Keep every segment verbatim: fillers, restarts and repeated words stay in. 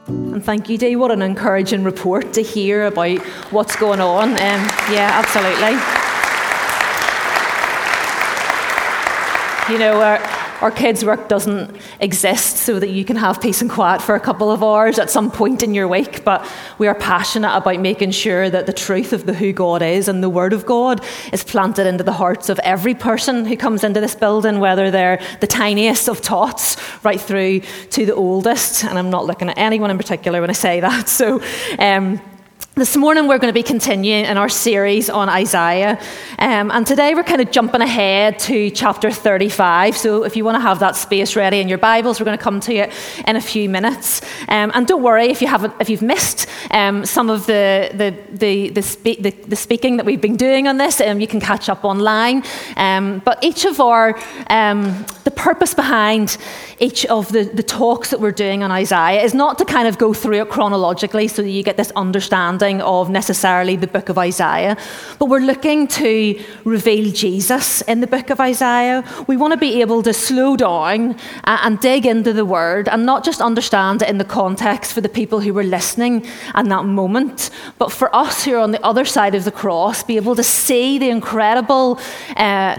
And thank you, Dee. What an encouraging report to hear about what's going on. Um, yeah, absolutely. You know, our, our kids' work doesn't exist so that you can have peace and quiet for a couple of hours at some point in your week, but we are passionate about making sure that the truth of the who God is and the Word of God is planted into the hearts of every person who comes into this building, whether they're the tiniest of tots right through to the oldest. And I'm not looking at anyone in particular when I say that. So, um, This morning we're going to be continuing in our series on Isaiah, um, and today we're kind of jumping ahead to chapter thirty-five, so if you want to have that space ready in your Bibles, we're going to come to it in a few minutes. Um, and don't worry if you haven't, if you've missed um, some of the the the the, spe- the the speaking that we've been doing on this, um, you can catch up online. Um, but each of our, um, the purpose behind each of the, the talks that we're doing on Isaiah is not to kind of go through it chronologically so that you get this understanding of necessarily the book of Isaiah, but we're looking to reveal Jesus in the book of Isaiah. We want to be able to slow down and dig into the word and not just understand it in the context for the people who were listening in that moment, but for us who are on the other side of the cross, be able to see the incredible uh,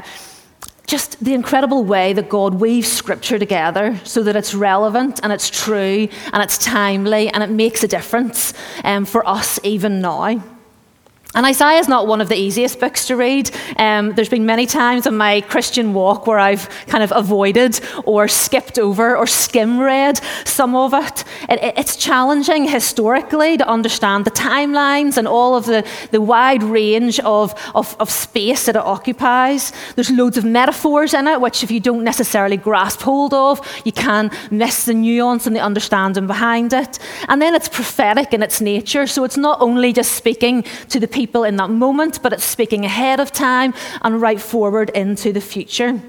Just the incredible way that God weaves Scripture together so that it's relevant and it's true and it's timely and it makes a difference um, for us even now. And Isaiah is not one of the easiest books to read. Um, there's been many times in my Christian walk where I've kind of avoided or skipped over or skim read some of it. it. It's challenging historically to understand the timelines and all of the, the wide range of, of, of space that it occupies. There's loads of metaphors in it, which if you don't necessarily grasp hold of, you can miss the nuance and the understanding behind it. And then it's prophetic in its nature, so it's not only just speaking to the people people in that moment, but it's speaking ahead of time and right forward into the future.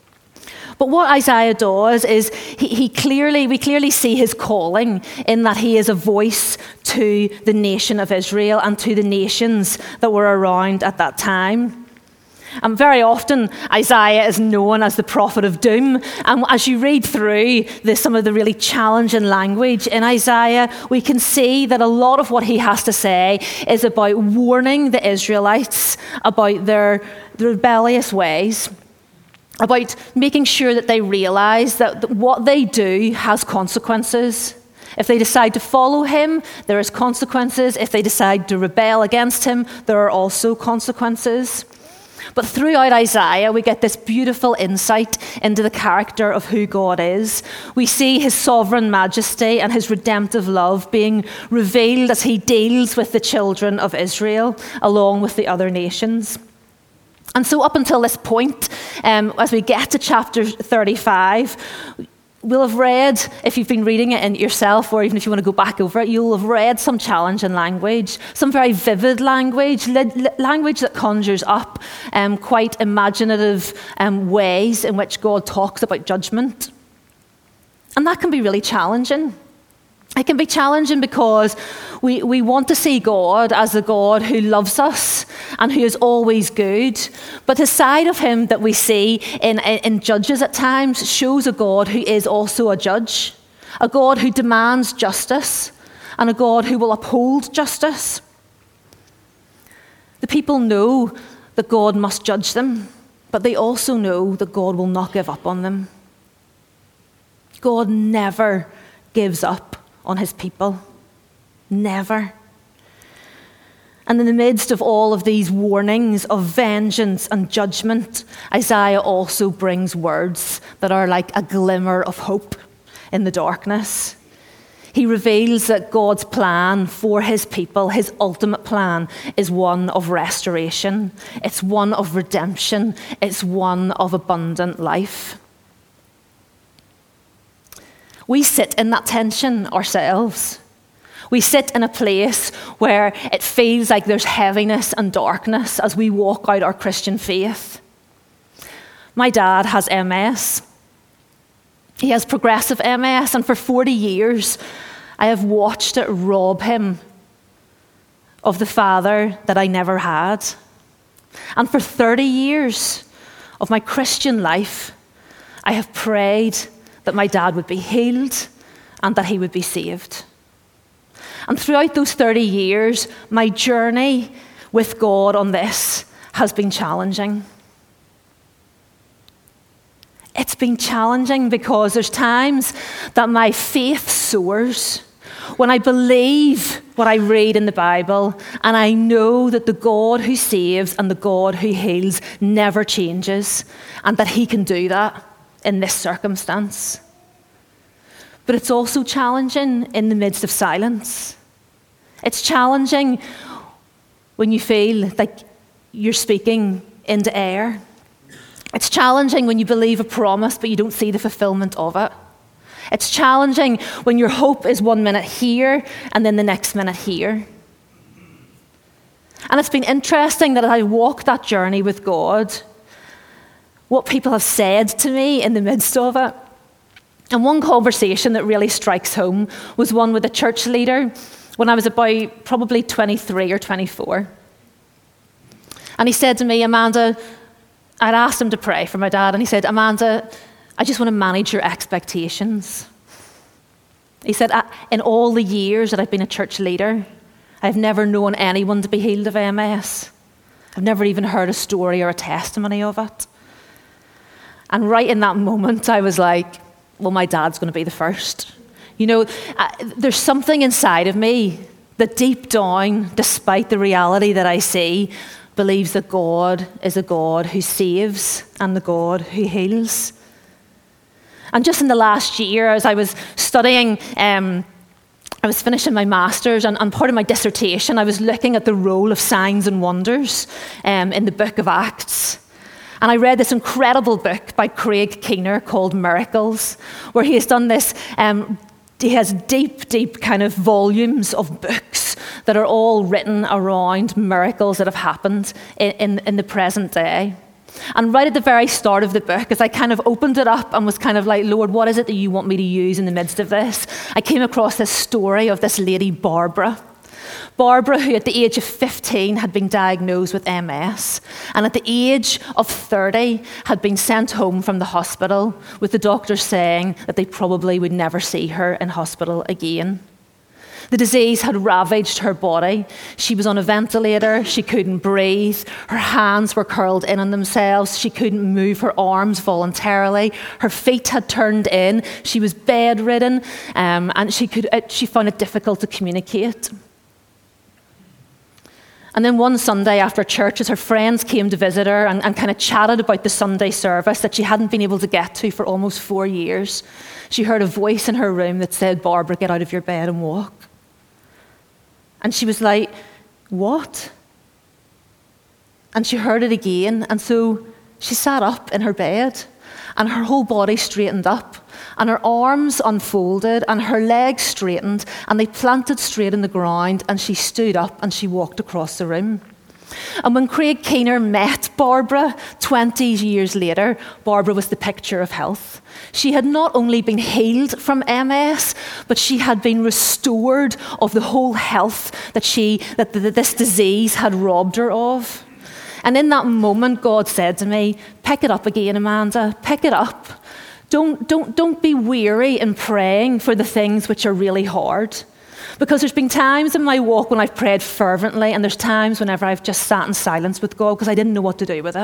But what Isaiah does is he, he clearly, we clearly see his calling in that he is a voice to the nation of Israel and to the nations that were around at that time. And very often, Isaiah is known as the prophet of doom. And as you read through the, some of the really challenging language in Isaiah, we can see that a lot of what he has to say is about warning the Israelites about their, their rebellious ways, about making sure that they realize that what they do has consequences. If they decide to follow him, there is consequences. If they decide to rebel against him, there are also consequences. But throughout Isaiah, we get this beautiful insight into the character of who God is. We see his sovereign majesty and his redemptive love being revealed as he deals with the children of Israel, along with the other nations. And so up until this point, um, as we get to chapter thirty-five, we'll have read, if you've been reading it in yourself, or even if you want to go back over it, you'll have read some challenging language, some very vivid language, language that conjures up um, quite imaginative um, ways in which God talks about judgment. And that can be really challenging. It can be challenging because we, we want to see God as the God who loves us and who is always good. But the side of him that we see in, in, in Judges at times shows a God who is also a judge, a God who demands justice, and a God who will uphold justice. The people know that God must judge them, but they also know that God will not give up on them. God never gives up on his people. Never. And in the midst of all of these warnings of vengeance and judgment, Isaiah also brings words that are like a glimmer of hope in the darkness. He reveals that God's plan for his people, his ultimate plan, is one of restoration. It's one of redemption. It's one of abundant life. We sit in that tension ourselves. We sit in a place where it feels like there's heaviness and darkness as we walk out our Christian faith. My dad has M S. He has progressive M S, and for forty years, I have watched it rob him of the father that I never had. And for thirty years of my Christian life, I have prayed that my dad would be healed and that he would be saved. And throughout those thirty years, my journey with God on this has been challenging. It's been challenging because there's times that my faith soars when I believe what I read in the Bible and I know that the God who saves and the God who heals never changes and that he can do that in this circumstance. But it's also challenging in the midst of silence. It's challenging when you feel like you're speaking into air. It's challenging when you believe a promise but you don't see the fulfillment of it. It's challenging when your hope is one minute here and then the next minute here. And it's been interesting that as I walk that journey with God, what people have said to me in the midst of it. And one conversation that really strikes home was one with a church leader when I was about probably twenty-three or twenty-four. And he said to me, Amanda, I'd asked him to pray for my dad, and he said, Amanda, I just want to manage your expectations. He said, in all the years that I've been a church leader, I've never known anyone to be healed of M S. I've never even heard a story or a testimony of it. And right in that moment, I was like, well, my dad's going to be the first. You know, uh, there's something inside of me that deep down, despite the reality that I see, believes that God is a God who saves and the God who heals. And just in the last year, as I was studying, um, I was finishing my master's, and, and part of my dissertation, I was looking at the role of signs and wonders um, in the book of Acts. And I read this incredible book by Craig Keener called Miracles, where he has done this, um, he has deep, deep kind of volumes of books that are all written around miracles that have happened in, in, in the present day. And right at the very start of the book, as I kind of opened it up and was kind of like, Lord, what is it that you want me to use in the midst of this? I came across this story of this lady, Barbara. Barbara, who at the age of fifteen had been diagnosed with M S, and at the age of thirty had been sent home from the hospital with the doctors saying that they probably would never see her in hospital again. The disease had ravaged her body. She was on a ventilator. She couldn't breathe. Her hands were curled in on themselves. She couldn't move her arms voluntarily. Her feet had turned in. She was bedridden, um, and she could. Uh, she found it difficult to communicate. And then one Sunday after church, as her friends came to visit her and, and kind of chatted about the Sunday service that she hadn't been able to get to for almost four years, she heard a voice in her room that said, Barbara, get out of your bed and walk. And she was like, what? And she heard it again. And so she sat up in her bed and her whole body straightened up and her arms unfolded and her legs straightened and they planted straight in the ground and she stood up and she walked across the room. And when Craig Keener met Barbara twenty years later, Barbara was the picture of health. She had not only been healed from M S, but she had been restored of the whole health that she that this disease had robbed her of. And in that moment, God said to me, pick it up again, Amanda, pick it up. Don't, don't, don't be weary in praying for the things which are really hard. Because there's been times in my walk when I've prayed fervently, and there's times whenever I've just sat in silence with God because I didn't know what to do with it.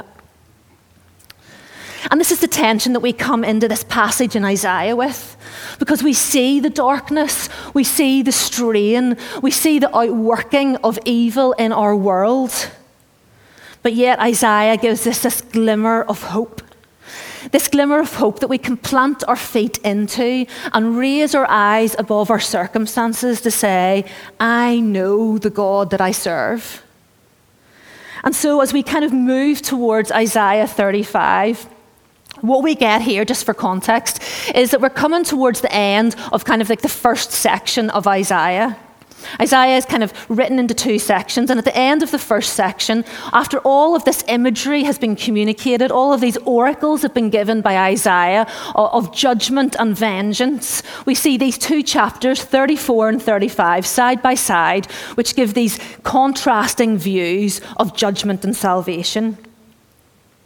And this is the tension that we come into this passage in Isaiah with, because we see the darkness, we see the strain, we see the outworking of evil in our world. But yet Isaiah gives us this glimmer of hope. This glimmer of hope that we can plant our feet into and raise our eyes above our circumstances to say, I know the God that I serve. And so as we kind of move towards Isaiah thirty-five, what we get here, just for context, is that we're coming towards the end of kind of like the first section of Isaiah. Isaiah is kind of written into two sections, and at the end of the first section, after all of this imagery has been communicated, all of these oracles have been given by Isaiah of judgment and vengeance, we see these two chapters, thirty-four and thirty-five, side by side, which give these contrasting views of judgment and salvation.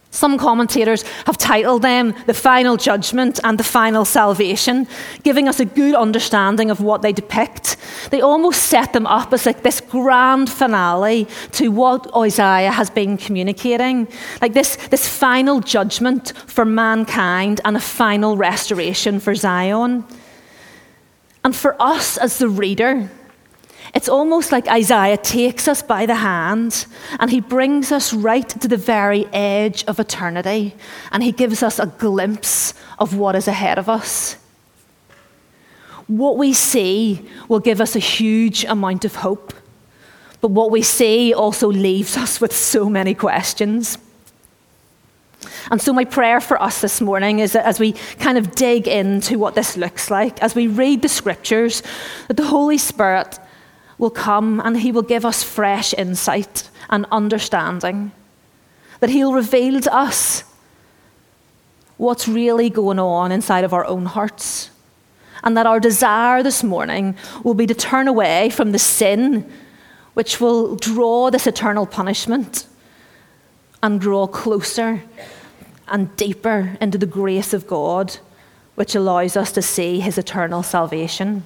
Some commentators have titled them The Final Judgment and The Final Salvation, giving us a good understanding of what they depict. They almost set them up as like this grand finale to what Isaiah has been communicating, like this, this final judgment for mankind and a final restoration for Zion. And for us as the reader, it's almost like Isaiah takes us by the hand and he brings us right to the very edge of eternity, and he gives us a glimpse of what is ahead of us. What we see will give us a huge amount of hope, but what we see also leaves us with so many questions. And so my prayer for us this morning is that as we kind of dig into what this looks like, as we read the scriptures, that the Holy Spirit will come and he will give us fresh insight and understanding, that he'll reveal to us what's really going on inside of our own hearts, and that our desire this morning will be to turn away from the sin which will draw this eternal punishment and draw closer and deeper into the grace of God, which allows us to see his eternal salvation.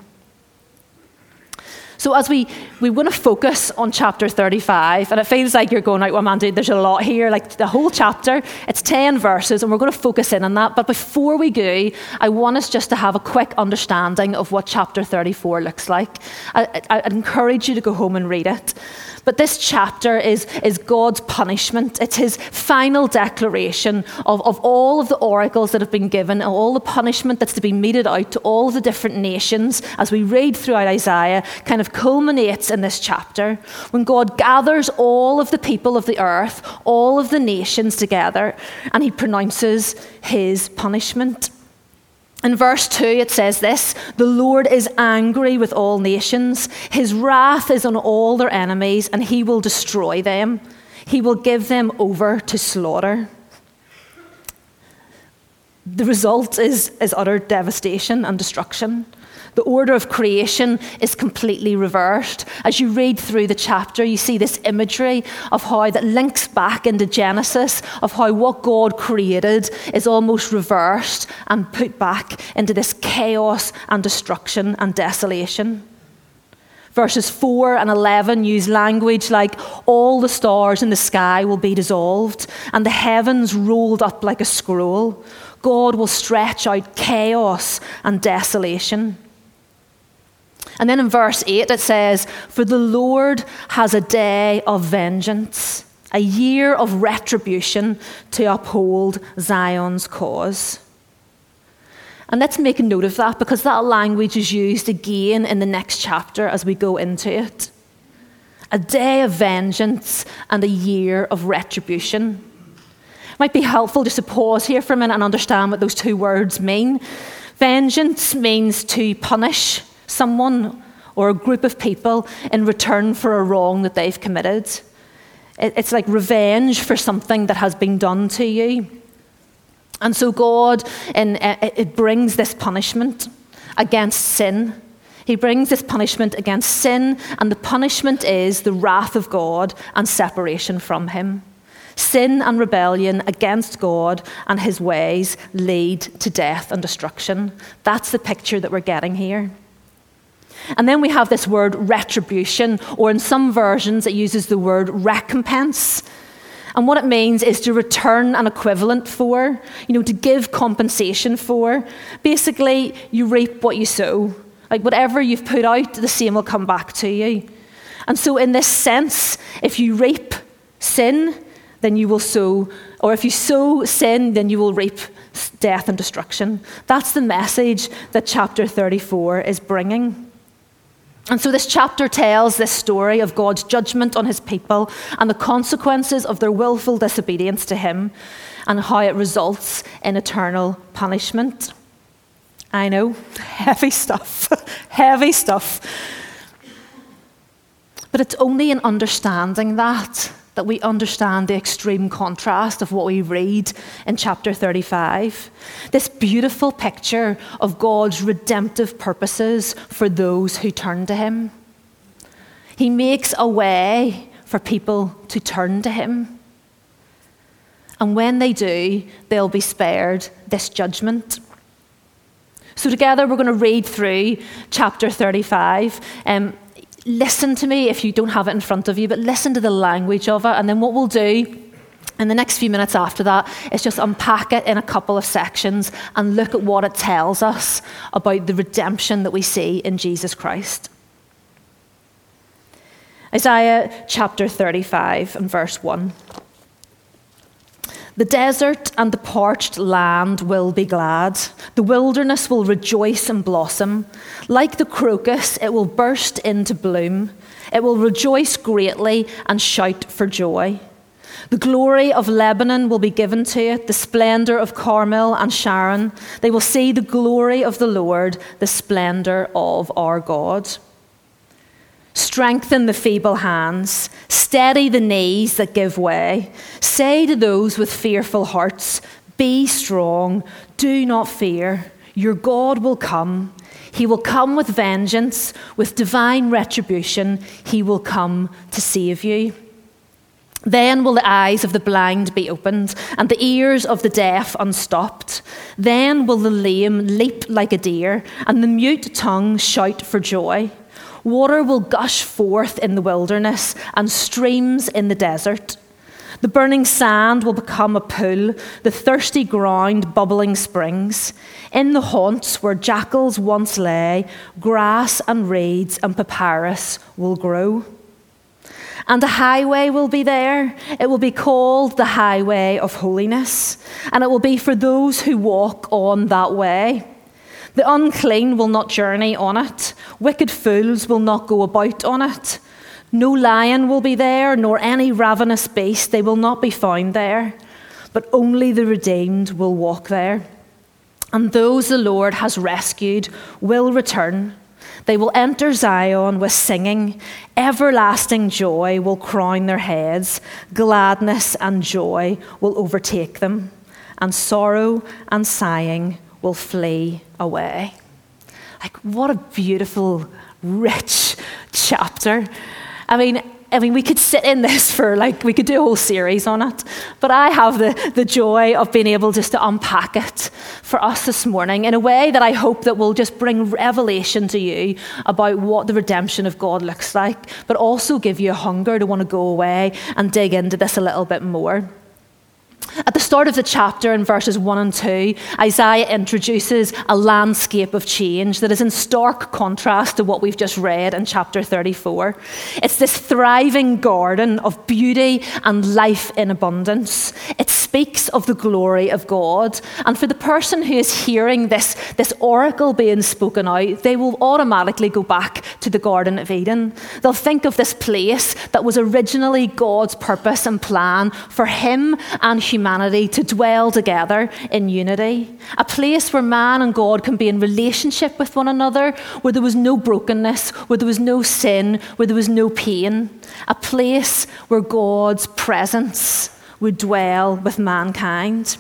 So as we, we want to focus on chapter thirty-five, and it feels like you're going out, well, Mandy, there's a lot here, like the whole chapter, it's ten verses, and we're going to focus in on that. But before we do, I want us just to have a quick understanding of what chapter thirty-four looks like. I, I, I'd encourage you to go home and read it. But this chapter is, is God's punishment. It's his final declaration of, of all of the oracles that have been given, and all the punishment that's to be meted out to all of the different nations as we read throughout Isaiah, kind of culminates in this chapter when God gathers all of the people of the earth, all of the nations together, and he pronounces his punishment. In verse two, it says this: the Lord is angry with all nations. His wrath is on all their enemies, and he will destroy them. He will give them over to slaughter. The result is, is utter devastation and destruction. The order of creation is completely reversed. As you read through the chapter, you see this imagery of how that links back into Genesis, of how what God created is almost reversed and put back into this chaos and destruction and desolation. Verses four and eleven use language like, all the stars in the sky will be dissolved, and the heavens rolled up like a scroll. God will stretch out chaos and desolation. And then in verse eight it says, for the Lord has a day of vengeance, a year of retribution to uphold Zion's cause. And let's make a note of that, because that language is used again in the next chapter as we go into it. A day of vengeance and a year of retribution. It might be helpful just to pause here for a minute and understand what those two words mean. Vengeance means to punish someone or a group of people in return for a wrong that they've committed. It's like revenge for something that has been done to you. And so God, in, it brings this punishment against sin. He brings this punishment against sin, and the punishment is the wrath of God and separation from him. Sin and rebellion against God and his ways lead to death and destruction. That's the picture that we're getting here. And then we have this word retribution, or in some versions it uses the word recompense. And what it means is to return an equivalent for, you know, to give compensation for. Basically, you reap what you sow. Like whatever you've put out, the same will come back to you. And so in this sense, if you reap sin, then you will sow, or if you sow sin, then you will reap death and destruction. That's the message that chapter thirty-four is bringing. And so this chapter tells this story of God's judgment on his people and the consequences of their willful disobedience to him, and how it results in eternal punishment. I know, heavy stuff, heavy stuff. But it's only in understanding that that we understand the extreme contrast of what we read in chapter thirty-five. This beautiful picture of God's redemptive purposes for those who turn to him. He makes a way for people to turn to him. And when they do, they'll be spared this judgment. So together we're going to read through chapter thirty-five. Um, listen to me if you don't have it in front of you, but listen to the language of it. And then what we'll do in the next few minutes after that is just unpack it in a couple of sections and look at what it tells us about the redemption that we see in Jesus Christ. Isaiah chapter thirty-five and verse one. The desert and the parched land will be glad. The wilderness will rejoice and blossom. Like the crocus, it will burst into bloom. It will rejoice greatly and shout for joy. The glory of Lebanon will be given to it, the splendor of Carmel and Sharon. They will see the glory of the Lord, the splendor of our God. Strengthen the feeble hands, steady the knees that give way. Say to those with fearful hearts, be strong, do not fear. Your God will come. He will come with vengeance, with divine retribution. He will come to save you. Then will the eyes of the blind be opened, and the ears of the deaf unstopped. Then will the lame leap like a deer, and the mute tongue shout for joy. Water will gush forth in the wilderness and streams in the desert. The burning sand will become a pool, the thirsty ground bubbling springs. In the haunts where jackals once lay, grass and reeds and papyrus will grow. And a highway will be there. It will be called the highway of holiness, and it will be for those who walk on that way. The unclean will not journey on it. Wicked fools will not go about on it. No lion will be there, nor any ravenous beast. They will not be found there. But only the redeemed will walk there. And those the Lord has rescued will return. They will enter Zion with singing. Everlasting joy will crown their heads. Gladness and joy will overtake them. And sorrow and sighing will flee away. Like, what a beautiful, rich chapter. I mean, I mean, we could sit in this for, like, we could do a whole series on it. But I have the, the joy of being able just to unpack it for us this morning in a way that I hope that will just bring revelation to you about what the redemption of God looks like, but also give you a hunger to want to go away and dig into this a little bit more. At the start of the chapter, in verses one and two, Isaiah introduces a landscape of change that is in stark contrast to what we've just read in chapter thirty-four. It's this thriving garden of beauty and life in abundance. It speaks of the glory of God. And for the person who is hearing this, this oracle being spoken out, they will automatically go back to the Garden of Eden. They'll think of this place that was originally God's purpose and plan for him and humanity. Humanity to dwell together in unity, a place where man and God can be in relationship with one another, where there was no brokenness, where there was no sin, where there was no pain, a place where God's presence would dwell with mankind.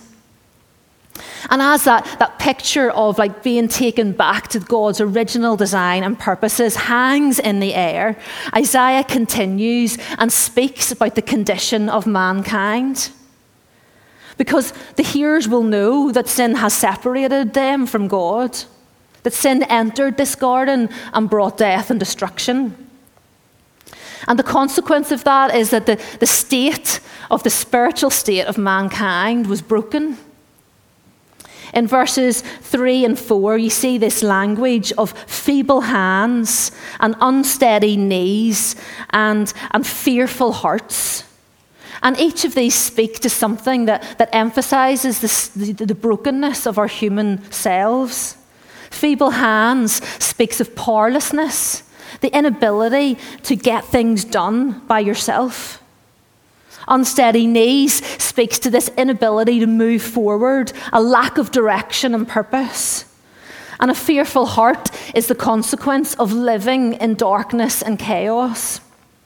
And as that, that picture of like being taken back to God's original design and purposes hangs in the air, Isaiah continues and speaks about the condition of mankind. Because the hearers will know that sin has separated them from God, that sin entered this garden and brought death and destruction. And the consequence of that is that the, the state of the spiritual state of mankind was broken. In verses three and four, you see this language of feeble hands and unsteady knees and, and fearful hearts. And each of these speak to something that, that emphasizes this, the, the brokenness of our human selves. Feeble hands speaks of powerlessness, the inability to get things done by yourself. Unsteady knees speaks to this inability to move forward, a lack of direction and purpose. And a fearful heart is the consequence of living in darkness and chaos.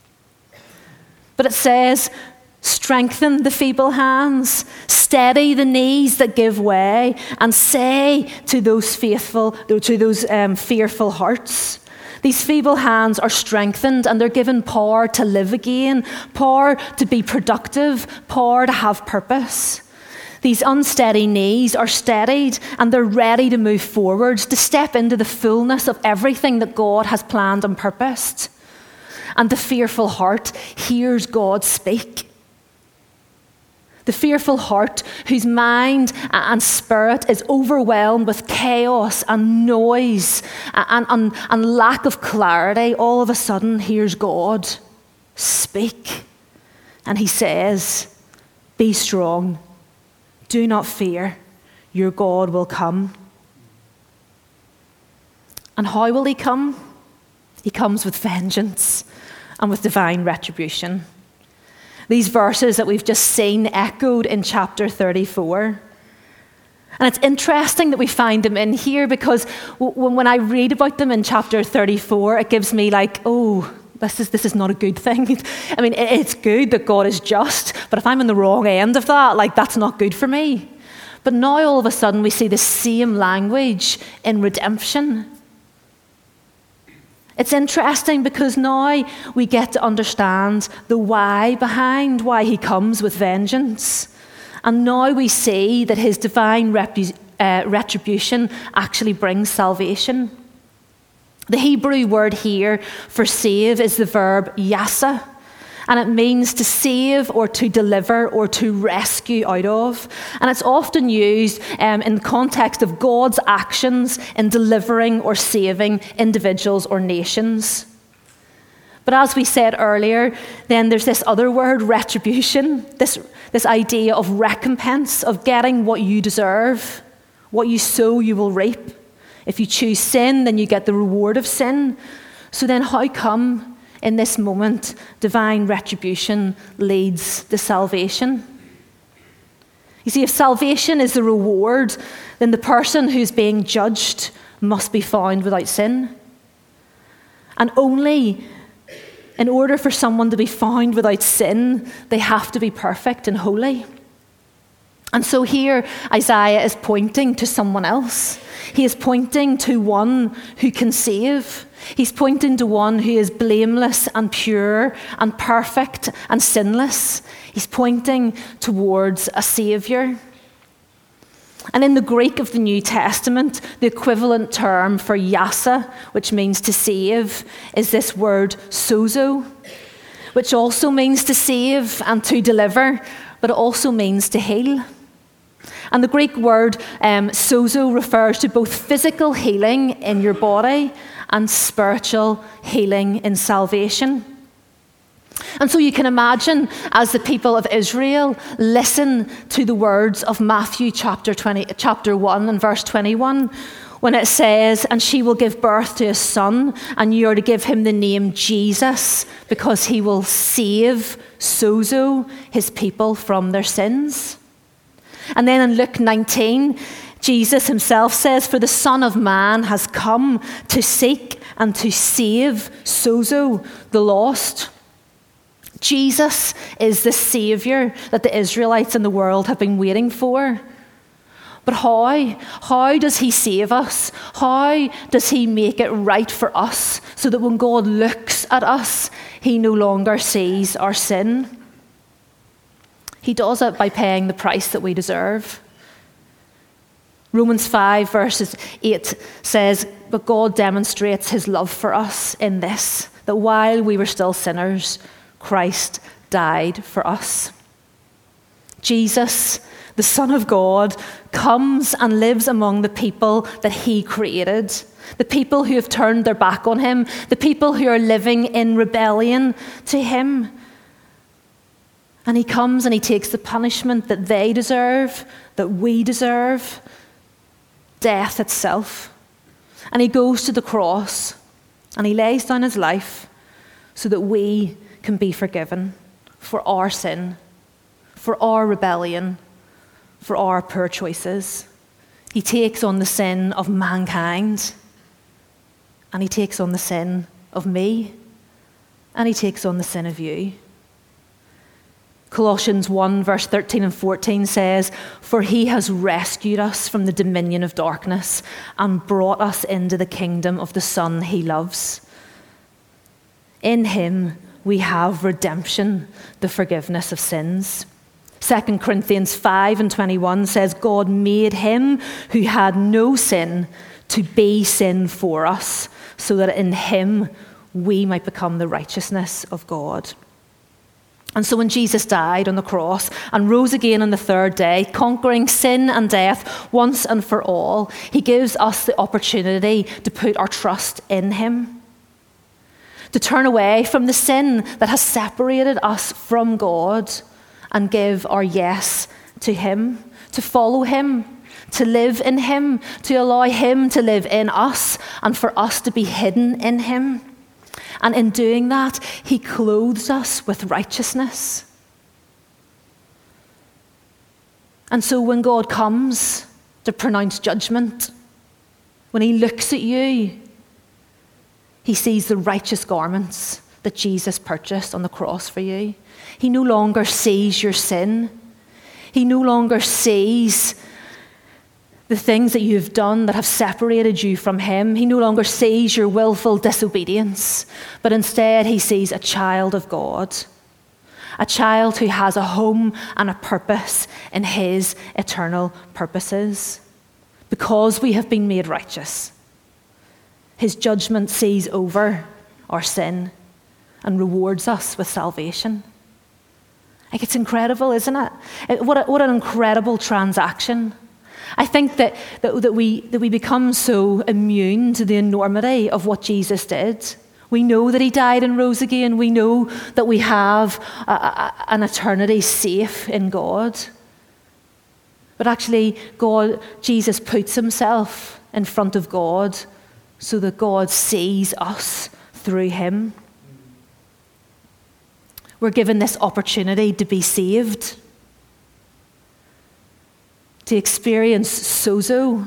But it says, strengthen the feeble hands, steady the knees that give way, and say to those faithful, to those um, fearful hearts, These feeble hands are strengthened and they're given power to live again, power to be productive, power to have purpose. These unsteady knees are steadied and they're ready to move forwards, to step into the fullness of everything that God has planned and purposed. And the fearful heart hears God speak. The fearful heart, whose mind and spirit is overwhelmed with chaos and noise and, and, and lack of clarity, all of a sudden hears God speak. And he says, "Be strong. Do not fear. Your God will come." And how will he come? He comes with vengeance and with divine retribution. These verses that we've just seen echoed in chapter thirty-four. And it's interesting that we find them in here because w- when I read about them in chapter thirty-four, it gives me like, oh, this is this is not a good thing. I mean, it's good that God is just, but if I'm in the wrong end of that, like that's not good for me. But now all of a sudden we see the same language in redemption. It's interesting because now we get to understand the why behind why he comes with vengeance. And now we see that his divine repu- uh, retribution actually brings salvation. The Hebrew word here for save is the verb yasa, and it means to save or to deliver or to rescue out of. And it's often used um, in the context of God's actions in delivering or saving individuals or nations. But as we said earlier, then there's this other word, retribution, this, this idea of recompense, of getting what you deserve. What you sow, you will reap. If you choose sin, then you get the reward of sin. So then how come in this moment, divine retribution leads to salvation? You see, if salvation is the reward, then the person who's being judged must be found without sin. And only in order for someone to be found without sin, they have to be perfect and holy. And so here, Isaiah is pointing to someone else. He is pointing to one who can save. He's pointing to one who is blameless and pure and perfect and sinless. He's pointing towards a Saviour. And in the Greek of the New Testament, the equivalent term for yasa, which means to save, is this word sozo, which also means to save and to deliver, but it also means to heal. And the Greek word um, sozo refers to both physical healing in your body and spiritual healing in salvation. And so you can imagine as the people of Israel listen to the words of Matthew chapter twenty, chapter one and verse twenty-one, when it says, "And she will give birth to a son, and you are to give him the name Jesus, because he will save, sozo, his people from their sins." And then in Luke nineteen, Jesus himself says, "For the Son of Man has come to seek and to save, sozo, the lost." Jesus is the Saviour that the Israelites in the world have been waiting for. But how? How does he save us? How does he make it right for us so that when God looks at us, he no longer sees our sin? He does it by paying the price that we deserve. Romans five verses eight says, "But God demonstrates his love for us in this, that while we were still sinners, Christ died for us." Jesus, the Son of God, comes and lives among the people that he created, the people who have turned their back on him, the people who are living in rebellion to him. And he comes and he takes the punishment that they deserve, that we deserve, death itself. And he goes to the cross and he lays down his life so that we can be forgiven for our sin, for our rebellion, for our poor choices. He takes on the sin of mankind, and he takes on the sin of me, and he takes on the sin of you. Colossians one verse thirteen and fourteen says, "For he has rescued us from the dominion of darkness and brought us into the kingdom of the Son he loves, In him we have redemption, the forgiveness of sins. Second Corinthians five and twenty-one says, God made him who had no sin to be sin for us, so that in him we might become the righteousness of God. And so when Jesus died on the cross and rose again on the third day, conquering sin and death once and for all, he gives us the opportunity to put our trust in him, to turn away from the sin that has separated us from God and give our yes to him, to follow him, to live in him, to allow him to live in us and for us to be hidden in him. And in doing that, he clothes us with righteousness. And so when God comes to pronounce judgment, when he looks at you, he sees the righteous garments that Jesus purchased on the cross for you. He no longer sees your sin. He no longer sees the things that you've done that have separated you from him. He no longer sees your willful disobedience, but instead he sees a child of God, a child who has a home and a purpose in his eternal purposes. Because we have been made righteous, his judgment sees over our sin and rewards us with salvation. Like, it's incredible, isn't it? it what, a, what an incredible transaction. I think that, that, that, we, that we become so immune to the enormity of what Jesus did. We know that he died and rose again. We know that we have a, a, an eternity safe in God. But actually, God, Jesus puts himself in front of God so that God sees us through him. We're given this opportunity to be saved, to experience sozo,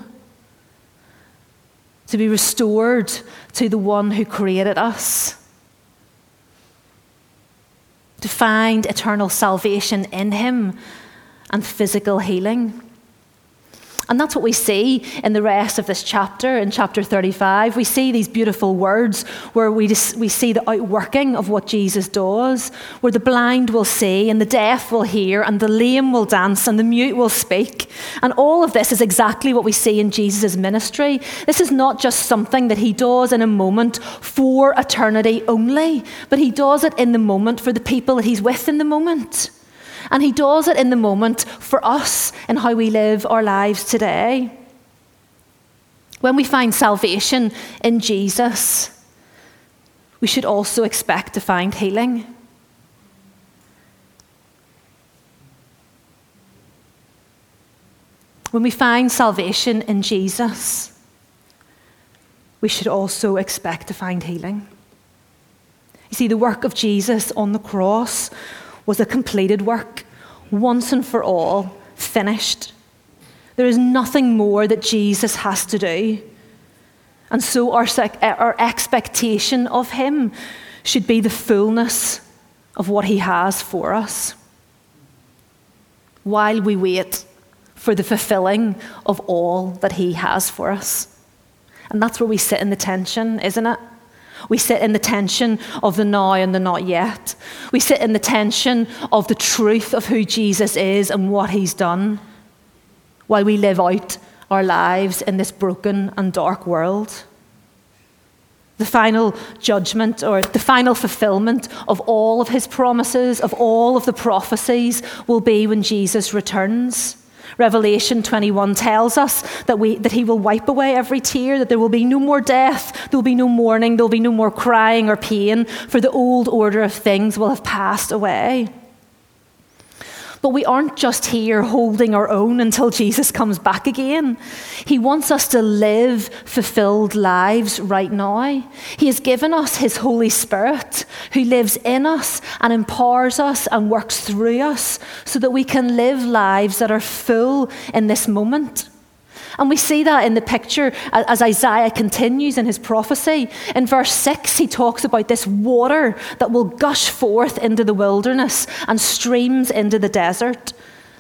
to be restored to the one who created us, to find eternal salvation in him and physical healing. And that's what we see in the rest of this chapter, in chapter thirty-five. We see these beautiful words where we, just, we see the outworking of what Jesus does, where the blind will see and the deaf will hear and the lame will dance and the mute will speak. And all of this is exactly what we see in Jesus' ministry. This is not just something that he does in a moment for eternity only, but he does it in the moment for the people that he's with in the moment. And he does it in the moment for us and how we live our lives today. When we find salvation in Jesus, we should also expect to find healing. When we find salvation in Jesus, we should also expect to find healing. You see, the work of Jesus on the cross was a completed work, once and for all, finished. There is nothing more that Jesus has to do. And so our, our expectation of him should be the fullness of what he has for us, while we wait for the fulfilling of all that he has for us. And that's where we sit in the tension, isn't it? We sit in the tension of the now and the not yet. We sit in the tension of the truth of who Jesus is and what he's done, while we live out our lives in this broken and dark world. The final judgment, or the final fulfillment of all of his promises, of all of the prophecies, will be when Jesus returns. Revelation twenty-one tells us that we that he will wipe away every tear, that there will be no more death, there will be no mourning, there will be no more crying or pain, for the old order of things will have passed away. But we aren't just here holding our own until Jesus comes back again. He wants us to live fulfilled lives right now. He has given us his Holy Spirit, who lives in us and empowers us and works through us so that we can live lives that are full in this moment. And we see that in the picture as Isaiah continues in his prophecy. In verse six, he talks about this water that will gush forth into the wilderness and streams into the desert.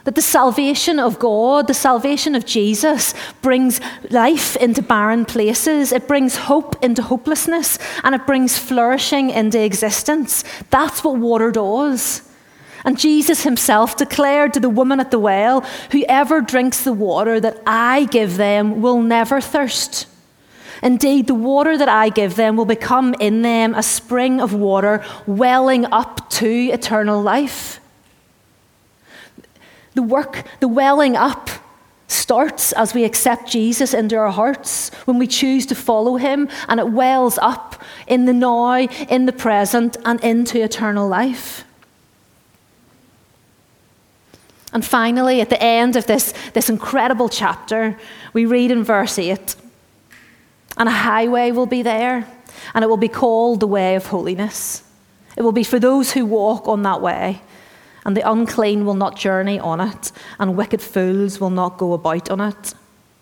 That the salvation of God, the salvation of Jesus, brings life into barren places. It brings hope into hopelessness, and it brings flourishing into existence. That's what water does. And Jesus himself declared to the woman at the well, whoever drinks the water that I give them will never thirst. Indeed, the water that I give them will become in them a spring of water welling up to eternal life. The work, the welling up, starts as we accept Jesus into our hearts, when we choose to follow him, and it wells up in the now, in the present, and into eternal life. And finally, at the end of this, this incredible chapter, we read in verse eight, and a highway will be there, and it will be called the way of holiness. It will be for those who walk on that way. And the unclean will not journey on it, and wicked fools will not go about on it.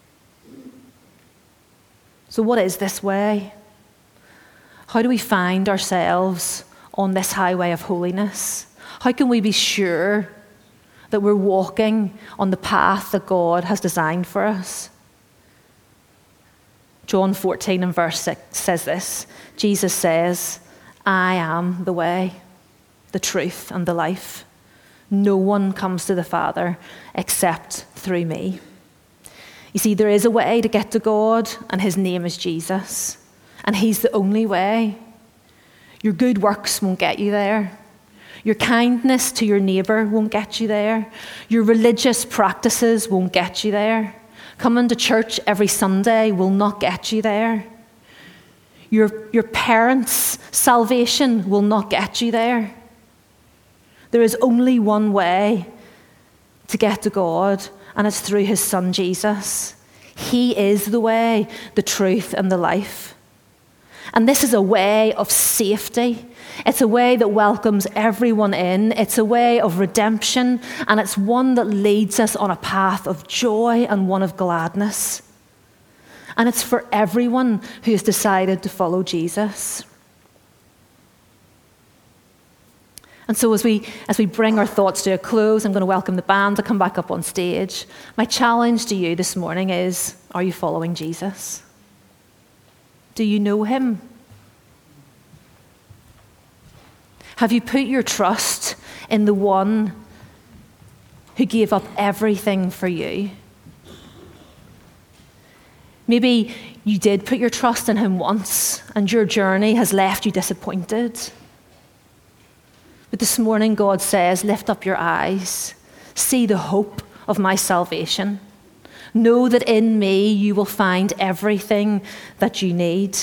So what is this way? How do we find ourselves on this highway of holiness? How can we be sure that we're walking on the path that God has designed for us? John fourteen and verse six says this. Jesus says, I am the way, the truth, and the life. No one comes to the Father except through me. You see, there is a way to get to God, and his name is Jesus. And he's the only way. Your good works won't get you there. Your kindness to your neighbour won't get you there. Your religious practices won't get you there. Coming to church every Sunday will not get you there. Your, your parents' salvation will not get you there. There is only one way to get to God, and it's through his Son, Jesus. He is the way, the truth, and the life. And this is a way of safety. It's a way that welcomes everyone in. It's a way of redemption, and it's one that leads us on a path of joy and one of gladness. And it's for everyone who has decided to follow Jesus. And so as we as we bring our thoughts to a close, I'm going to welcome the band to come back up on stage. My challenge to you this morning is, are you following Jesus? Do you know him? Have you put your trust in the one who gave up everything for you? Maybe you did put your trust in him once, and your journey has left you disappointed. But this morning, God says, lift up your eyes, see the hope of my salvation. Know that in me you will find everything that you need.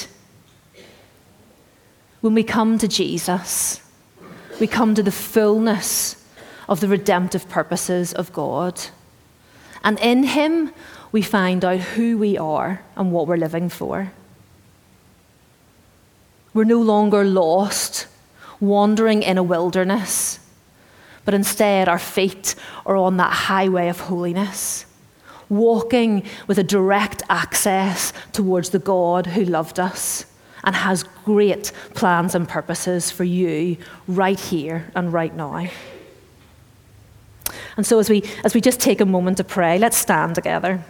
When we come to Jesus, we come to the fullness of the redemptive purposes of God. And in him, we find out who we are and what we're living for. We're no longer lost, wandering in a wilderness, but instead our feet are on that highway of holiness, walking with a direct access towards the God who loved us and has great plans and purposes for you right here and right now. And so as we as we just take a moment to pray, let's stand together.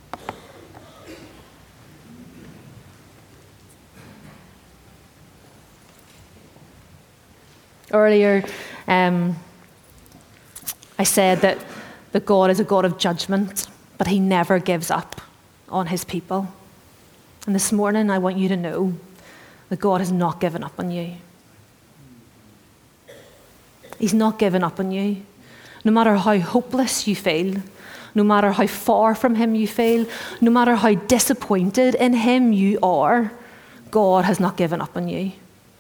Earlier, um, I said that, that God is a God of judgment, but he never gives up on his people. And this morning, I want you to know that God has not given up on you. He's not given up on you. No matter how hopeless you feel, no matter how far from him you feel, no matter how disappointed in him you are, God has not given up on you.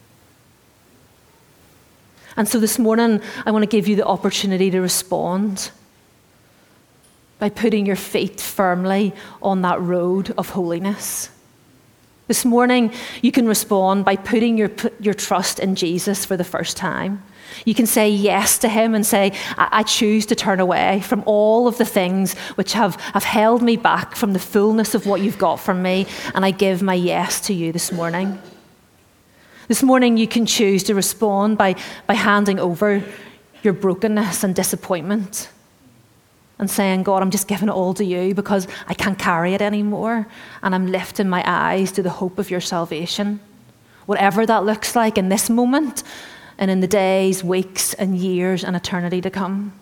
And so this morning, I want to give you the opportunity to respond by putting your feet firmly on that road of holiness. This morning, you can respond by putting your, your trust in Jesus for the first time. You can say yes to him and say, I, I choose to turn away from all of the things which have, have held me back from the fullness of what you've got from me, and I give my yes to you this morning. This morning, you can choose to respond by, by handing over your brokenness and disappointment. and saying, God, I'm just giving it all to you because I can't carry it anymore. And I'm lifting my eyes to the hope of your salvation. Whatever that looks like in this moment and in the days, weeks, and years and eternity to come.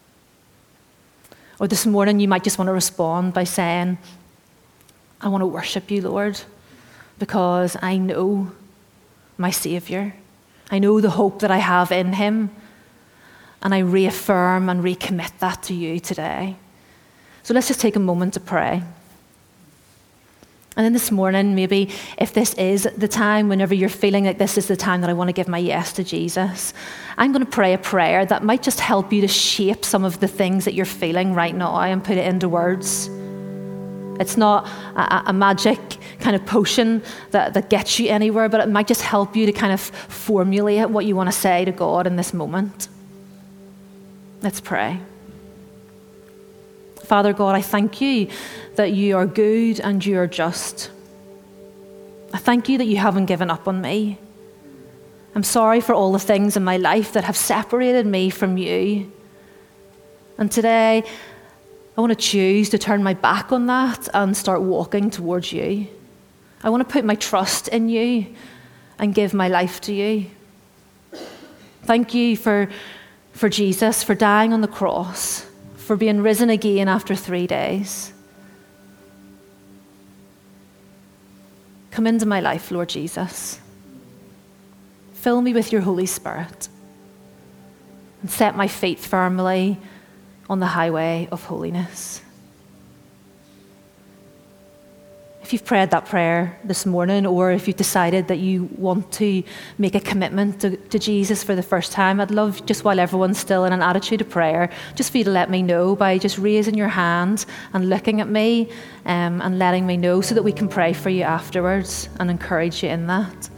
Or this morning you might just want to respond by saying, I want to worship you, Lord, because I know my Saviour. I know the hope that I have in him. And I reaffirm and recommit that to you today. So let's just take a moment to pray. And then this morning, maybe if this is the time, whenever you're feeling like this is the time that I want to give my yes to Jesus, I'm going to pray a prayer that might just help you to shape some of the things that you're feeling right now and put it into words. It's not a, a magic kind of potion that, that gets you anywhere, but it might just help you to kind of formulate what you want to say to God in this moment. Let's pray. Father God, I thank you that you are good and you are just. I thank you that you haven't given up on me. I'm sorry for all the things in my life that have separated me from you. And today, I want to choose to turn my back on that and start walking towards you. I want to put my trust in you and give my life to you. Thank you for For Jesus, for dying on the cross, for being risen again after three days. Come into my life, Lord Jesus. Fill me with your Holy Spirit and set my feet firmly on the highway of holiness. If you've prayed that prayer this morning, or if you've decided that you want to make a commitment to, to Jesus for the first time, I'd love, just while everyone's still in an attitude of prayer, just for you to let me know by just raising your hand and looking at me um, and letting me know so that we can pray for you afterwards and encourage you in that.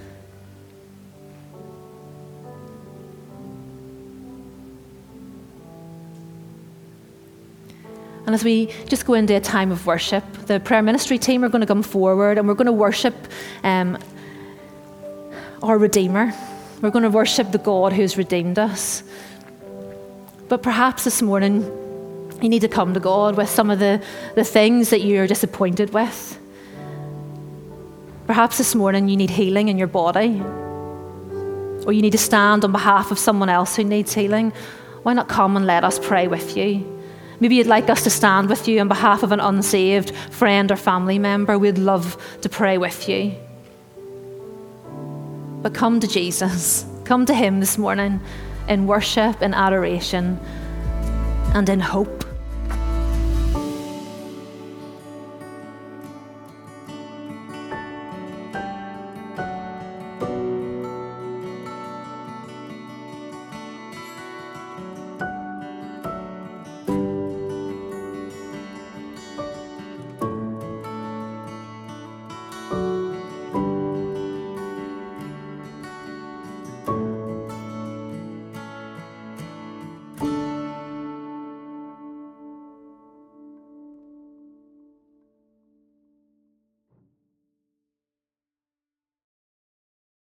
And as we just go into a time of worship, the prayer ministry team are going to come forward and we're going to worship um, our Redeemer. We're going to worship the God who's redeemed us. But perhaps this morning you need to come to God with some of the, the things that you're disappointed with. Perhaps this morning you need healing in your body, or you need to stand on behalf of someone else who needs healing. Why not come and let us pray with you? Maybe you'd like us to stand with you on behalf of an unsaved friend or family member. We'd love to pray with you. But come to Jesus. Come to him this morning in worship, in adoration, and in hope.